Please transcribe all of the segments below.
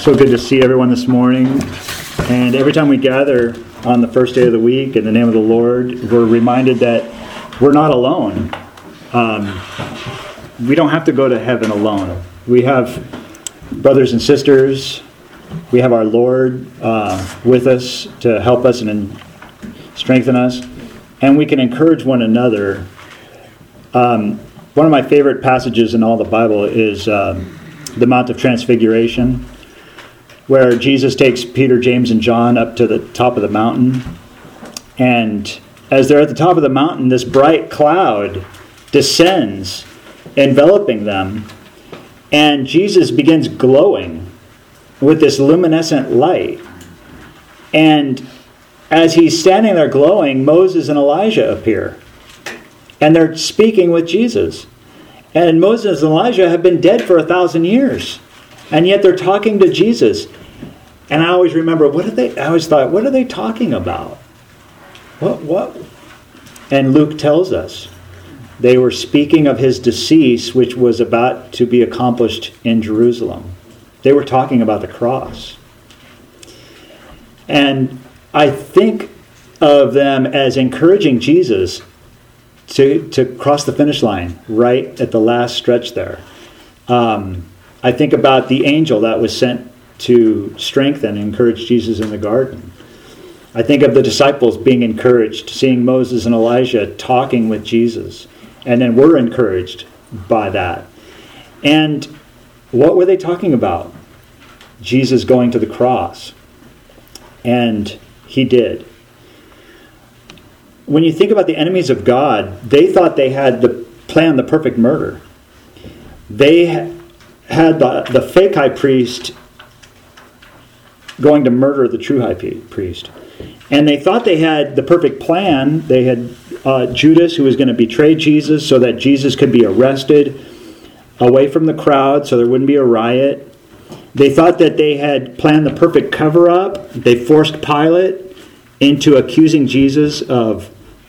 So good to see everyone this morning. And every time we gather on the first day of the week in the name of the Lord, we're reminded that we're not alone. We don't have to go to heaven alone. We have brothers and sisters. We have our Lord with us to help us and strengthen us. And we can encourage one another. One of my favorite passages in all the Bible is the Mount of Transfiguration, where Jesus takes Peter, James, and John up to the top of the mountain. And as they're at the top of the mountain, this bright cloud descends, enveloping them. And Jesus begins glowing with this luminescent light. And as he's standing there glowing, Moses and Elijah appear. And they're speaking with Jesus. And Moses and Elijah have been dead for 1,000 years. And yet they're talking to Jesus. And I always remember, I always thought, what are they talking about? What? And Luke tells us they were speaking of his decease, which was about to be accomplished in Jerusalem. They were talking about the cross. And I think of them as encouraging Jesus to cross the finish line right at the last stretch there. I think about the angel that was sent to strengthen and encourage Jesus in the garden. I think of the disciples being encouraged, seeing Moses and Elijah talking with Jesus. And then we're encouraged by that. And what were they talking about? Jesus going to the cross. And he did. When you think about the enemies of God, they thought they had planned the perfect murder. They had the fake high priest going to murder the true high priest. And they thought they had the perfect plan. They had Judas, who was going to betray Jesus so that Jesus could be arrested away from the crowd so there wouldn't be a riot. They thought that they had planned the perfect cover-up. They forced Pilate into accusing Jesus of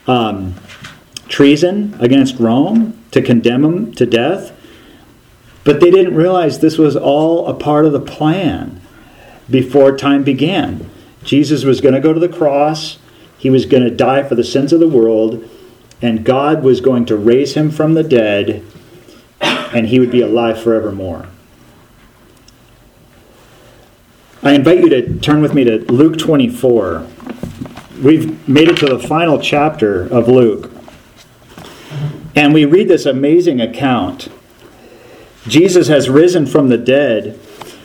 treason against Rome to condemn him to death. But they didn't realize this was all a part of the plan before time began. Jesus was going to go to the cross. He was going to die for the sins of the world. And God was going to raise him from the dead. And he would be alive forevermore. I invite you to turn with me to Luke 24. We've made it to the final chapter of Luke. And we read this amazing account. Jesus has risen from the dead.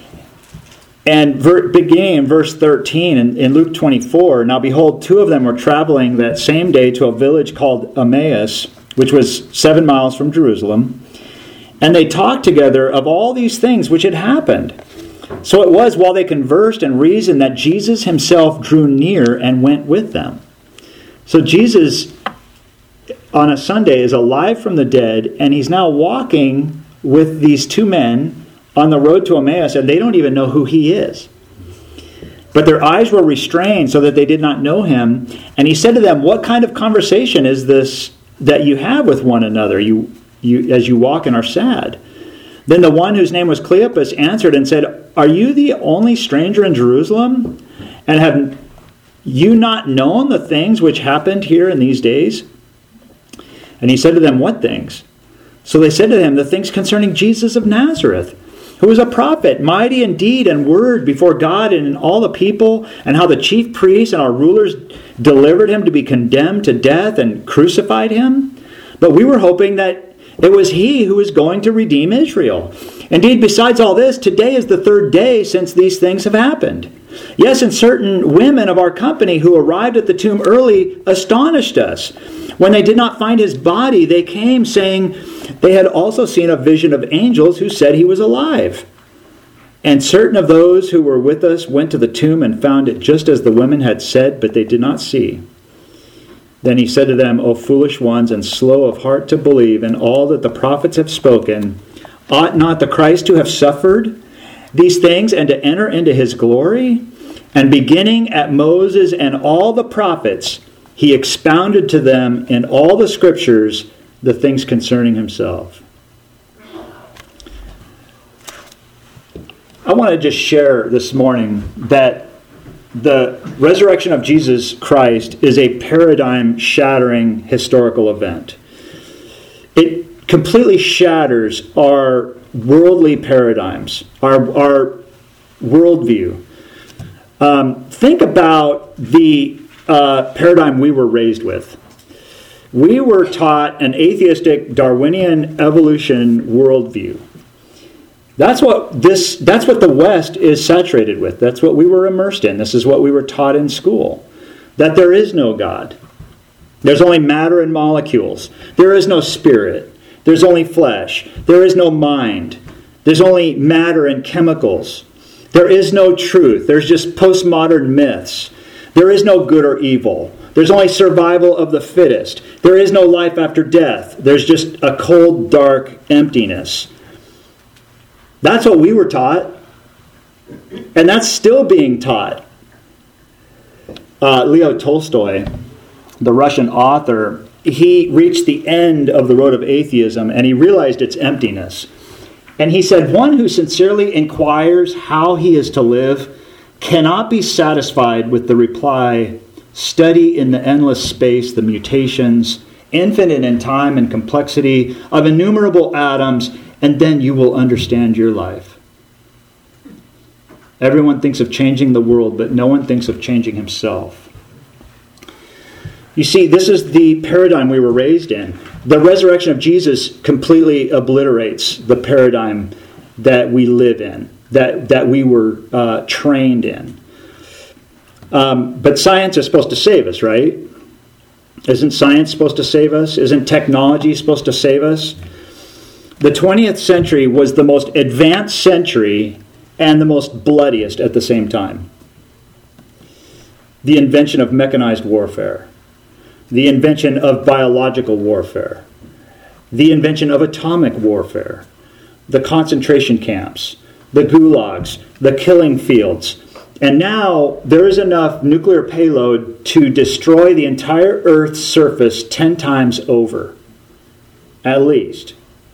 And beginning in verse 13 in Luke 24, now behold, two of them were traveling that same day to a village called Emmaus, which was 7 miles from Jerusalem. And they talked together of all these things which had happened. So it was while they conversed and reasoned that Jesus himself drew near and went with them. So Jesus, on a Sunday, is alive from the dead, and he's now walking with these two men on the road to Emmaus, and they don't even know who he is. But their eyes were restrained so that they did not know him. And he said to them, what kind of conversation is this that you have with one another as you walk and are sad? Then the one whose name was Cleopas answered and said, are you the only stranger in Jerusalem? And have you not known the things which happened here in these days? And he said to them, what things? So they said to him, the things concerning Jesus of Nazareth, who was a prophet, mighty in deed and word before God and in all the people, and how the chief priests and our rulers delivered him to be condemned to death and crucified him. But we were hoping that it was he who was going to redeem Israel. Indeed, besides all this, today is the third day since these things have happened. Yes, and certain women of our company who arrived at the tomb early astonished us. When they did not find his body, they came saying they had also seen a vision of angels who said he was alive. And certain of those who were with us went to the tomb and found it just as the women had said, but they did not see. Then he said to them, O foolish ones and slow of heart to believe in all that the prophets have spoken, ought not the Christ to have suffered these things and to enter into his glory? And beginning at Moses and all the prophets, he expounded to them in all the scriptures the things concerning himself. I want to just share this morning that the resurrection of Jesus Christ is a paradigm-shattering historical event. It completely shatters our worldly paradigms, our worldview. Think about the paradigm we were raised with. We were taught an atheistic Darwinian evolution worldview. That's what the West is saturated with. That's what we were immersed in. This is what we were taught in school. That there is no God. There's only matter and molecules. There is no spirit. There's only flesh. There is no mind. There's only matter and chemicals. There is no truth. There's just postmodern myths. There is no good or evil. There's only survival of the fittest. There is no life after death. There's just a cold, dark emptiness. That's what we were taught. And that's still being taught. Leo Tolstoy, the Russian author, he reached the end of the road of atheism and he realized its emptiness. And he said, one who sincerely inquires how he is to live cannot be satisfied with the reply, study in the endless space the mutations, infinite in time and complexity of innumerable atoms, and then you will understand your life. Everyone thinks of changing the world, but no one thinks of changing himself. You see, this is the paradigm we were raised in. The resurrection of Jesus completely obliterates the paradigm that we live in, that we were trained in. But science is supposed to save us, right? Isn't science supposed to save us? Isn't technology supposed to save us? The 20th century was the most advanced century and the most bloodiest at the same time. The invention of mechanized warfare. The invention of biological warfare. The invention of atomic warfare. The concentration camps. The gulags. The killing fields. And now there is enough nuclear payload to destroy the entire Earth's surface 10 times over. At least.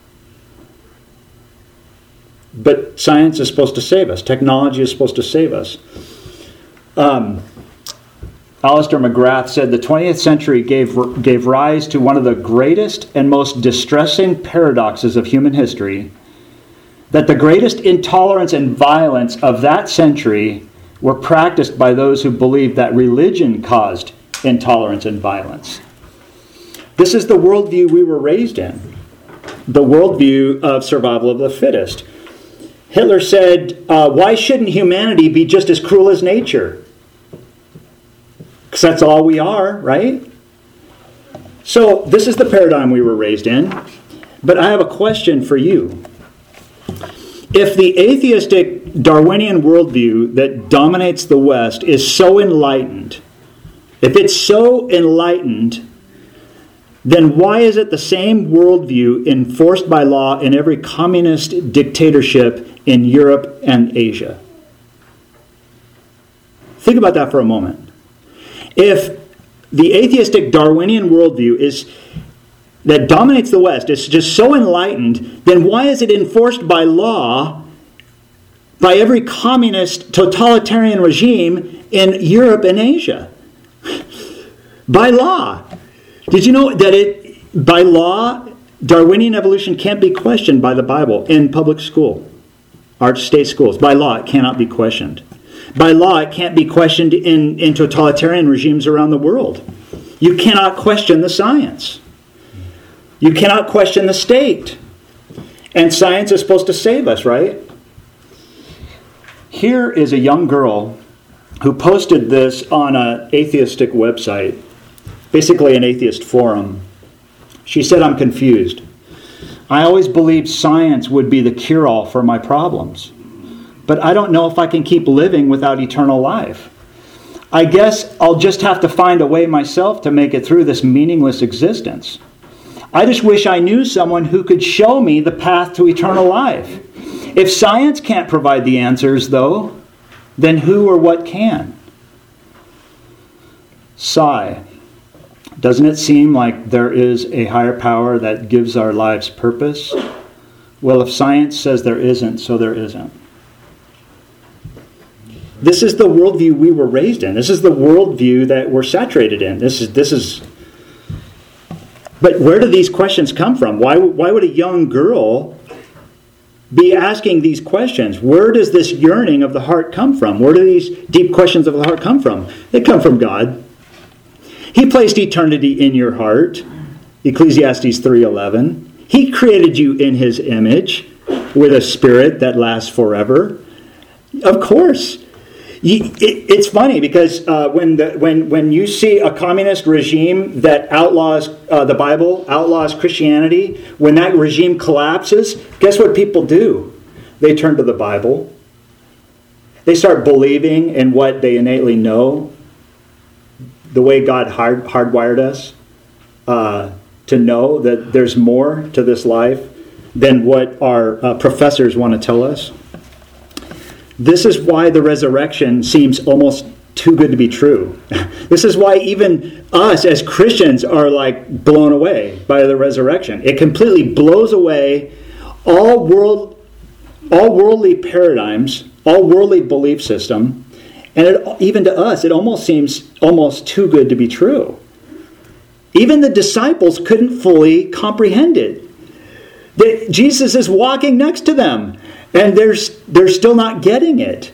But science is supposed to save us. Technology is supposed to save us. Alistair McGrath said the 20th century gave rise to one of the greatest and most distressing paradoxes of human history, that the greatest intolerance and violence of that century were practiced by those who believed that religion caused intolerance and violence. This is the worldview we were raised in. The worldview of survival of the fittest. Hitler said, why shouldn't humanity be just as cruel as nature? Because that's all we are, right? So this is the paradigm we were raised in. But I have a question for you. If the atheistic Darwinian worldview that dominates the West is so enlightened, if it's so enlightened, then why is it the same worldview enforced by law in every communist dictatorship in Europe and Asia? Think about that for a moment. If the atheistic Darwinian worldview that dominates the West is just so enlightened, then why is it enforced by law by every communist totalitarian regime in Europe and Asia? By law. Did you know that by law, Darwinian evolution can't be questioned by the Bible in public school, our state schools? By law, it cannot be questioned. By law, it can't be questioned in totalitarian regimes around the world. You cannot question the science. You cannot question the state. And science is supposed to save us, right? Here is a young girl who posted this on an atheistic website, basically an atheist forum. She said, I'm confused. I always believed science would be the cure-all for my problems. But I don't know if I can keep living without eternal life. I guess I'll just have to find a way myself to make it through this meaningless existence. I just wish I knew someone who could show me the path to eternal life. If science can't provide the answers, though, then who or what can? Sigh. Doesn't it seem like there is a higher power that gives our lives purpose? Well, if science says there isn't, so there isn't. This is the worldview we were raised in. This is the worldview that we're saturated in. This is. But where do these questions come from? Why would a young girl be asking these questions? Where does this yearning of the heart come from? Where do these deep questions of the heart come from? They come from God. He placed eternity in your heart. Ecclesiastes 3:11. He created you in His image with a spirit that lasts forever. Of course. It's funny because when you see a communist regime that outlaws the Bible, outlaws Christianity, when that regime collapses, guess what people do? They turn to the Bible. They start believing in what they innately know, the way God hardwired us to know that there's more to this life than what our professors want to tell us. This is why the resurrection seems almost too good to be true. This is why even us as Christians are like blown away by the resurrection. It completely blows away all worldly paradigms, all worldly belief system, and even to us, it almost seems almost too good to be true. Even the disciples couldn't fully comprehend it. Jesus is walking next to them. And they're still not getting it.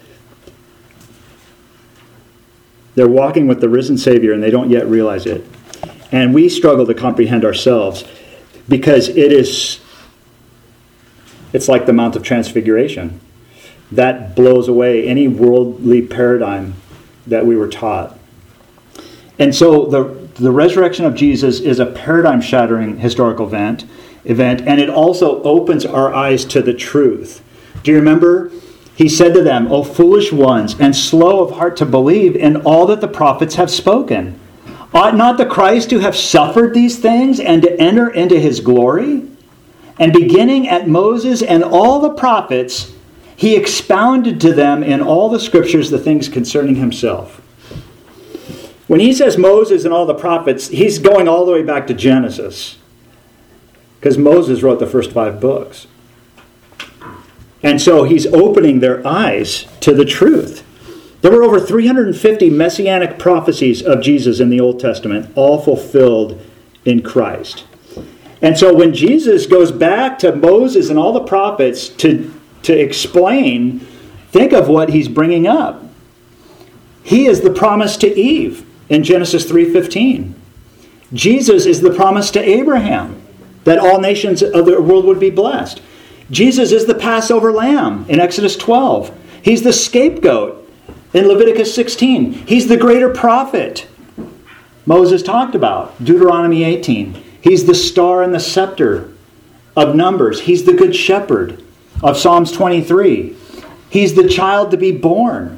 They're walking with the risen Savior and they don't yet realize it. And we struggle to comprehend ourselves because it's like the Mount of Transfiguration. That blows away any worldly paradigm that we were taught. And so the resurrection of Jesus is a paradigm-shattering historical event, and it also opens our eyes to the truth. Do you remember? He said to them, O foolish ones, and slow of heart to believe in all that the prophets have spoken. Ought not the Christ to have suffered these things and to enter into His glory? And beginning at Moses and all the prophets, He expounded to them in all the scriptures the things concerning Himself. When He says Moses and all the prophets, He's going all the way back to Genesis. Because Moses wrote the first 5 books. And so He's opening their eyes to the truth. There were over 350 messianic prophecies of Jesus in the Old Testament, all fulfilled in Christ. And so when Jesus goes back to Moses and all the prophets to explain, think of what He's bringing up. He is the promise to Eve in Genesis 3:15. Jesus is the promise to Abraham, that all nations of the world would be blessed. Jesus is the Passover lamb in Exodus 12. He's the scapegoat in Leviticus 16. He's the greater prophet Moses talked about, Deuteronomy 18. He's the star and the scepter of Numbers. He's the good shepherd of Psalms 23. He's the child to be born.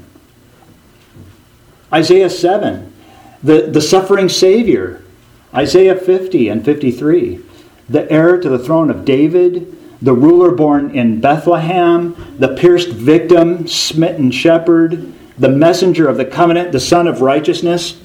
Isaiah 7. The suffering Savior. Isaiah 50 and 53. The heir to the throne of David, the ruler born in Bethlehem, the pierced victim, smitten shepherd, the messenger of the covenant, the son of righteousness.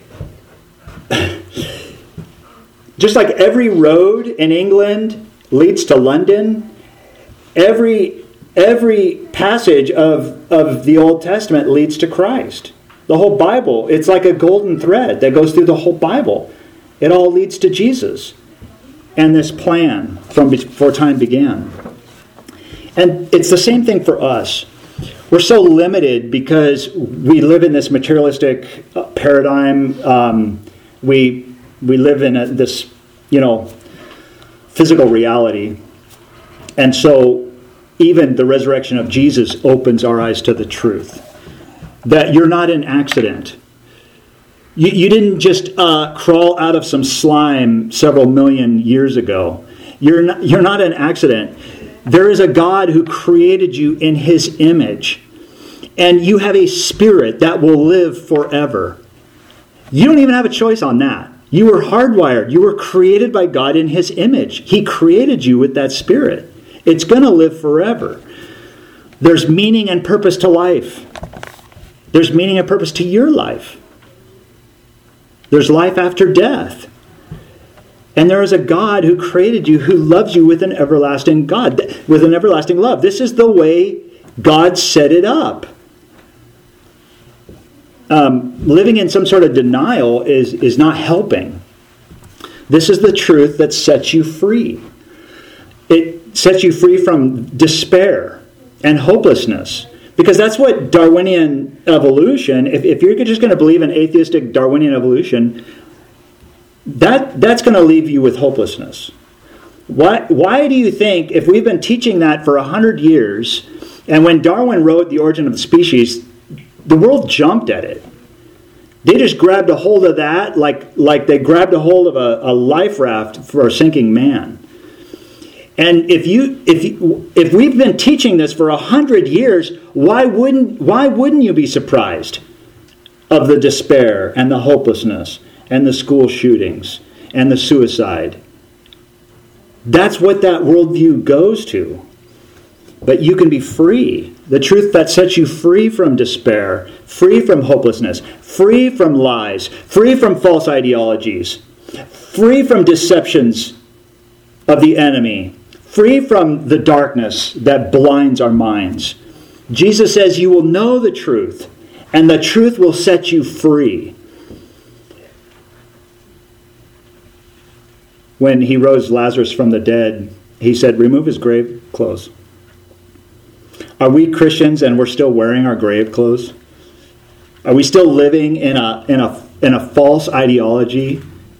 Just like every road in England leads to London, every passage of the Old Testament leads to Christ. The whole Bible, it's like a golden thread that goes through the whole Bible. It all leads to Jesus and this plan from before time began. And it's the same thing for us. We're so limited because we live in this materialistic paradigm. We live in this, physical reality. And so even the resurrection of Jesus opens our eyes to the truth. That you're not an accident. You didn't just crawl out of some slime several million years ago. You're not an accident. There is a God who created you in His image. And you have a spirit that will live forever. You don't even have a choice on that. You were hardwired. You were created by God in His image. He created you with that spirit. It's going to live forever. There's meaning and purpose to life. There's meaning and purpose to your life. There's life after death. And there is a God who created you, who loves you with an everlasting love. This is the way God set it up. living in some sort of denial is not helping. This is the truth that sets you free. It sets you free from despair and hopelessness. Because that's what Darwinian evolution, if you're just going to believe in atheistic Darwinian evolution, that's going to leave you with hopelessness. Why do you think, if we've been teaching that for 100 years, and when Darwin wrote The Origin of the Species, the world jumped at it. They just grabbed a hold of that like they grabbed a hold of a life raft for a sinking man. And if we've been teaching this for 100 years, why wouldn't you be surprised of the despair and the hopelessness and the school shootings and the suicide? That's what that worldview goes to. But you can be free. The truth that sets you free from despair, free from hopelessness, free from lies, free from false ideologies, free from deceptions of the enemy, free from the darkness that blinds our minds. Jesus says you will know the truth, and the truth will set you free. When he rose Lazarus from the dead, he said, remove his grave clothes. Are we Christians and we're still wearing our grave clothes? Are we still living in a false ideology?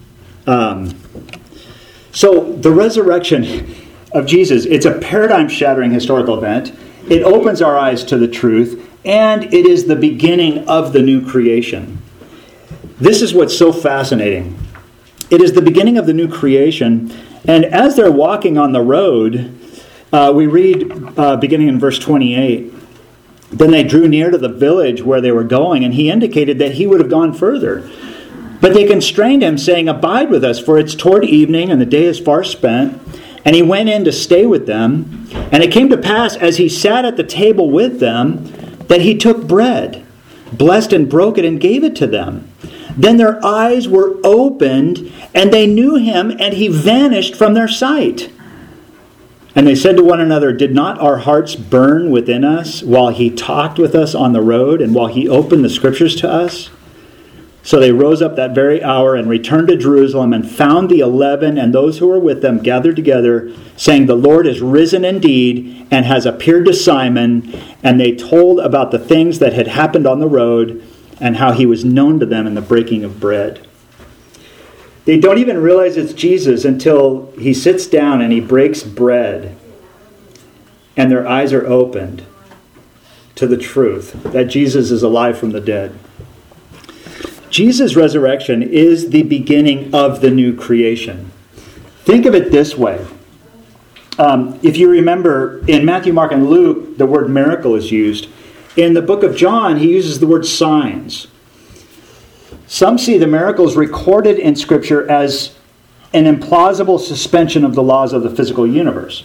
So the resurrection of Jesus, it's a paradigm-shattering historical event. It opens our eyes to the truth, and it is the beginning of the new creation. This is what's so fascinating. It is the beginning of the new creation, and as they're walking on the road, we read, beginning in verse 28, then they drew near to the village where they were going, and he indicated that he would have gone further. But they constrained him, saying, abide with us, for it's toward evening, and the day is far spent. And he went in to stay with them. And it came to pass, as he sat at the table with them, that he took bread, blessed and broke it, and gave it to them. Then their eyes were opened, and they knew him, and he vanished from their sight. And they said to one another, did not our hearts burn within us while he talked with us on the road, and while he opened the scriptures to us? So they rose up that very hour and returned to Jerusalem, and found the 11 and those who were with them gathered together, saying, the Lord is risen indeed, and has appeared to Simon. And they told about the things that had happened on the road, and how he was known to them in the breaking of bread. They don't even realize it's Jesus until he sits down and he breaks bread, and their eyes are opened to the truth that Jesus is alive from the dead. Jesus' resurrection is the beginning of the new creation. Think of it this way. If you remember, in Matthew, Mark, and Luke, the word miracle is used. In the book of John, he uses the word signs. Some see the miracles recorded in Scripture as an implausible suspension of the laws of the physical universe.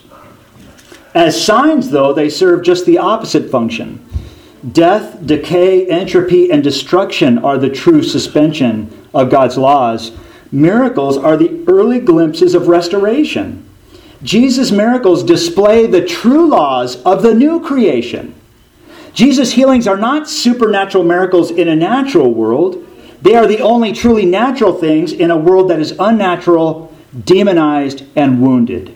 As signs, though, they serve just the opposite function. Death, decay, entropy, and destruction are the true suspension of God's laws. Miracles are the early glimpses of restoration. Jesus' miracles display the true laws of the new creation. Jesus' healings are not supernatural miracles in a natural world. They are the only truly natural things in a world that is unnatural, demonized, and wounded.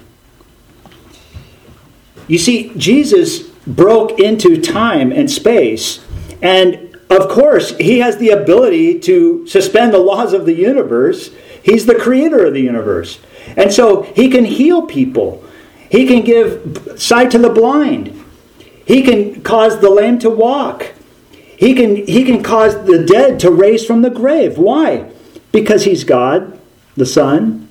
You see, Jesus broke into time and space, and of course, he has the ability to suspend the laws of the universe. He's the creator of the universe. And so he can heal people. He can give sight to the blind. He can cause the lame to walk. He can cause the dead to raise from the grave. Why? Because he's God, the Son,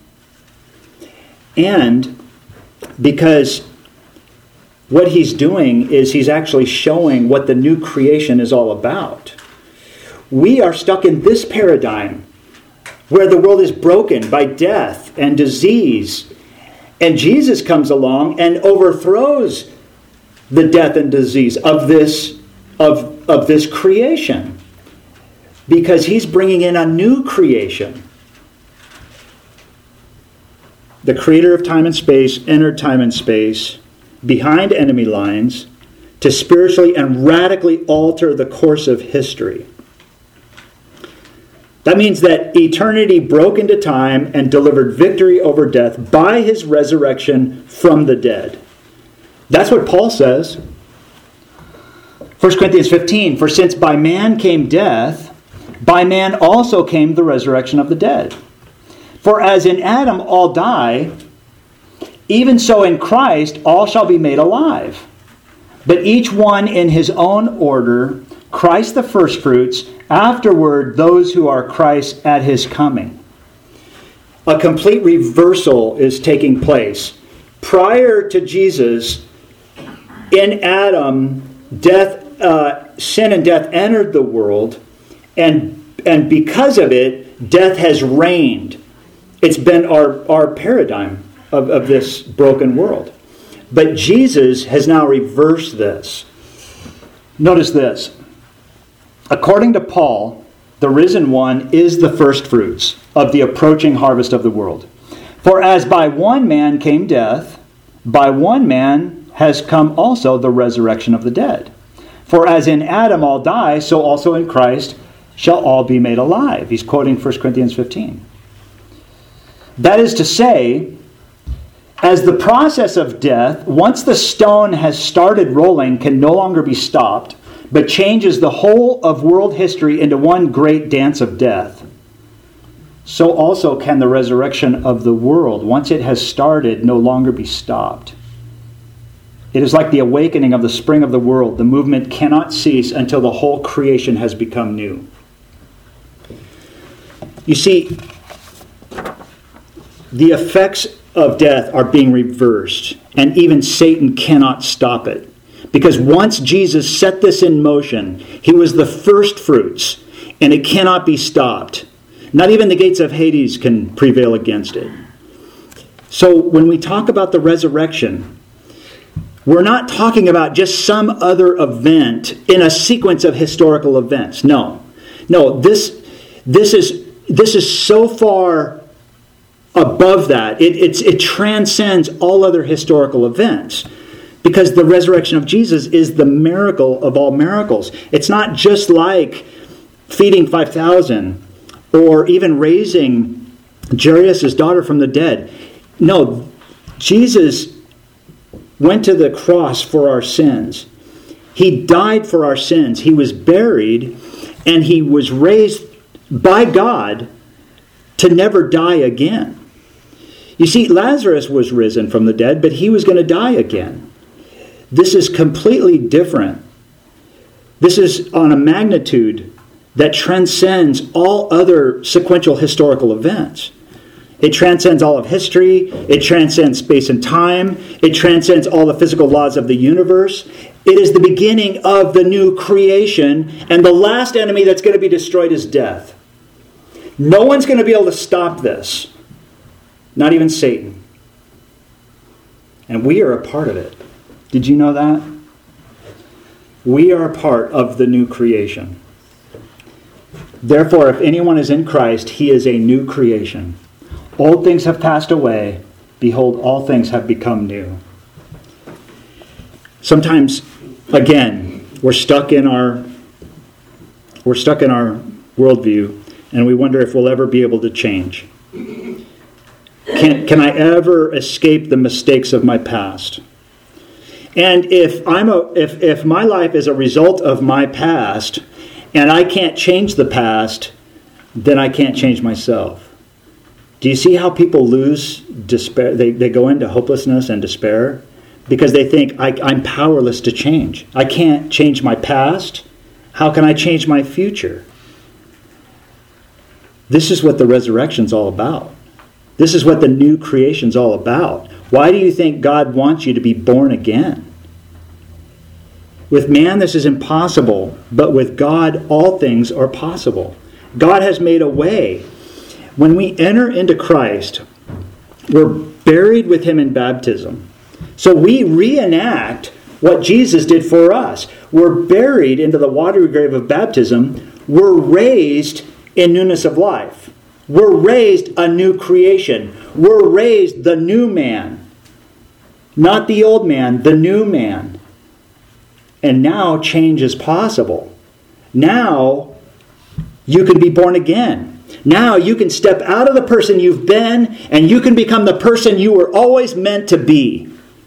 and because what he's doing is he's actually showing what the new creation is all about. We are stuck in this paradigm where the world is broken by death and disease. And Jesus comes along and overthrows the death and disease of this creation, because he's bringing in a new creation. The creator of time and space entered time and space behind enemy lines to spiritually and radically alter the course of history. That means that eternity broke into time and delivered victory over death by his resurrection from the dead. That's what Paul says. 1 Corinthians 15, for since by man came death, by man also came the resurrection of the dead. For as in Adam all die, even so in Christ all shall be made alive. But each one in his own order, Christ the firstfruits, afterward those who are Christ at his coming. A complete reversal is taking place. Prior to Jesus, in Adam, sin and death entered the world, and because of it, death has reigned. It's been our paradigm of this broken world. But Jesus has now reversed this. Notice this. According to Paul, the risen one is the firstfruits of the approaching harvest of the world. For as by one man came death, by one man has come also the resurrection of the dead. For as in Adam all die, so also in Christ shall all be made alive. He's quoting 1 Corinthians 15. That is to say, as the process of death, once the stone has started rolling, can no longer be stopped, but changes the whole of world history into one great dance of death, so also can the resurrection of the world, once it has started, no longer be stopped. It is like the awakening of the spring of the world. The movement cannot cease until the whole creation has become new. You see, the effects of death are being reversed, and even Satan cannot stop it. Because once Jesus set this in motion, he was the first fruits, and it cannot be stopped. Not even the gates of Hades can prevail against it. So when we talk about the resurrection, we're not talking about just some other event in a sequence of historical events. No, this is so far above that. It transcends all other historical events, because the resurrection of Jesus is the miracle of all miracles. It's not just like feeding 5,000 or even raising Jairus' daughter from the dead. No, Jesus went to the cross for our sins. He died for our sins. He was buried, and he was raised by God to never die again. You see, Lazarus was risen from the dead, but he was going to die again. This is completely different. This is on a magnitude that transcends all other sequential historical events. It transcends all of history. It transcends space and time. It transcends all the physical laws of the universe. It is the beginning of the new creation, and the last enemy that's going to be destroyed is death. No one's going to be able to stop this. Not even Satan. And we are a part of it. Did you know that? We are a part of the new creation. Therefore, if anyone is in Christ, he is a new creation. Old things have passed away. Behold, all things have become new. Sometimes, again, we're stuck in our worldview, and we wonder if we'll ever be able to change. Can I ever escape the mistakes of my past? And if my life is a result of my past, and I can't change the past, then I can't change myself. Do you see how people lose despair? They go into hopelessness and despair because they think, I'm powerless to change. I can't change my past. How can I change my future? This is what the resurrection's all about. This is what the new creation's all about. Why do you think God wants you to be born again? With man, this is impossible, but with God, all things are possible. God has made a way. When we enter into Christ, we're buried with him in baptism. So we reenact what Jesus did for us. We're buried into the watery grave of baptism. We're raised in newness of life. We're raised a new creation. We're raised the new man. Not the old man, the new man. And now change is possible. Now you can be born again. Now you can step out of the person you've been, and you can become the person you were always meant to be.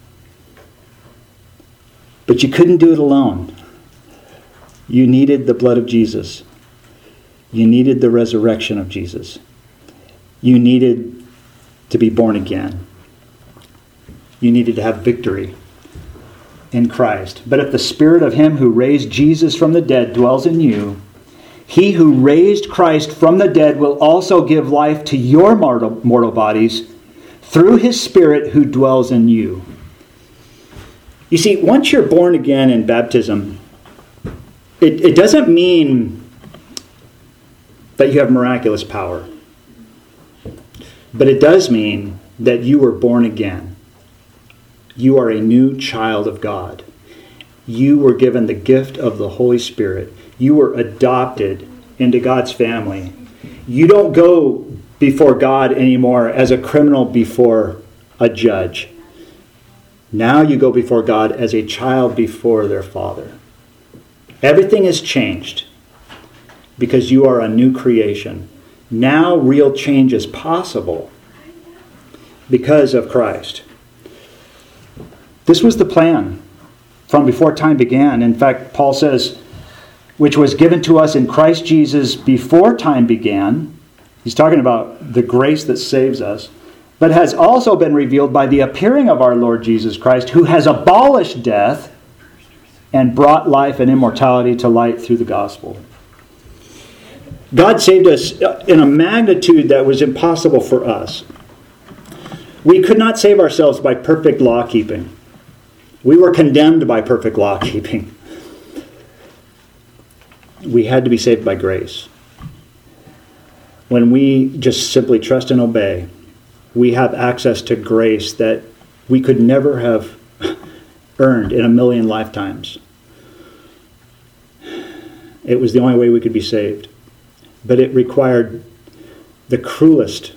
But you couldn't do it alone. You needed the blood of Jesus. You needed the resurrection of Jesus. You needed to be born again. You needed to have victory in Christ. But if the Spirit of Him who raised Jesus from the dead dwells in you, He who raised Christ from the dead will also give life to your mortal bodies through His Spirit who dwells in you. You see, once you're born again in baptism, it doesn't mean that you have miraculous power. But it does mean that you were born again. You are a new child of God. You were given the gift of the Holy Spirit. You were adopted into God's family. You don't go before God anymore as a criminal before a judge. Now you go before God as a child before their Father. Everything has changed because you are a new creation. Now real change is possible because of Christ. This was the plan from before time began. In fact, Paul says, which was given to us in Christ Jesus before time began. He's talking about the grace that saves us, but has also been revealed by the appearing of our Lord Jesus Christ, who has abolished death and brought life and immortality to light through the gospel. God saved us in a magnitude that was impossible for us. We could not save ourselves by perfect law keeping. We were condemned by perfect law keeping. We had to be saved by grace. When we just simply trust and obey, we have access to grace that we could never have earned in a million lifetimes. It was the only way we could be saved. But it required the cruelest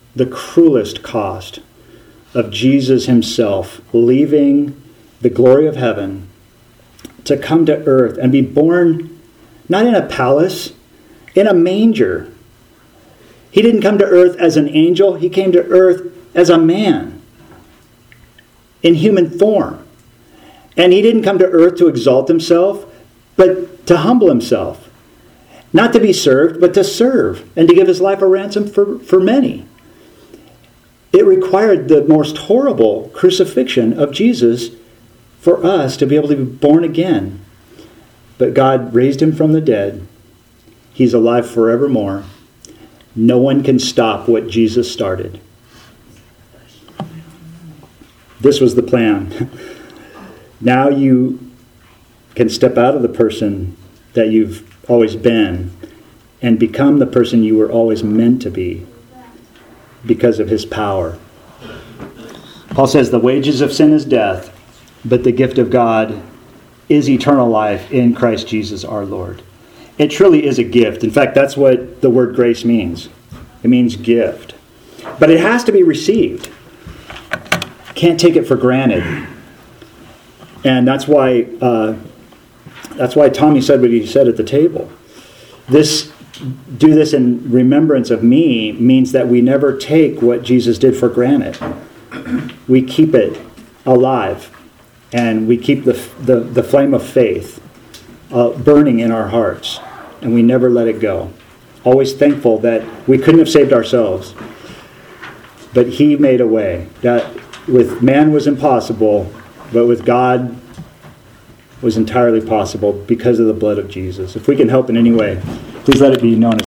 cost of Jesus himself leaving the glory of heaven to come to earth and be born not in a palace, in a manger. He didn't come to earth as an angel. He came to earth as a man in human form. And he didn't come to earth to exalt himself, but to humble himself. Not to be served, but to serve and to give his life a ransom for many. It required the most horrible crucifixion of Jesus for us to be able to be born again. But God raised him from the dead. He's alive forevermore. No one can stop what Jesus started. This was the plan. Now you can step out of the person that you've always been and become the person you were always meant to be because of his power. Paul says the wages of sin is death, but the gift of God is eternal life in Christ Jesus our Lord. It truly is a gift. In fact, that's what the word grace means. It means gift. But it has to be received. Can't take it for granted. And that's why Tommy said what he said at the table. Do this in remembrance of me means that we never take what Jesus did for granted. We keep it alive. And we keep the flame of faith burning in our hearts. And we never let it go. Always thankful that we couldn't have saved ourselves. But he made a way. That with man was impossible, but with God was entirely possible because of the blood of Jesus. If we can help in any way, please let it be known as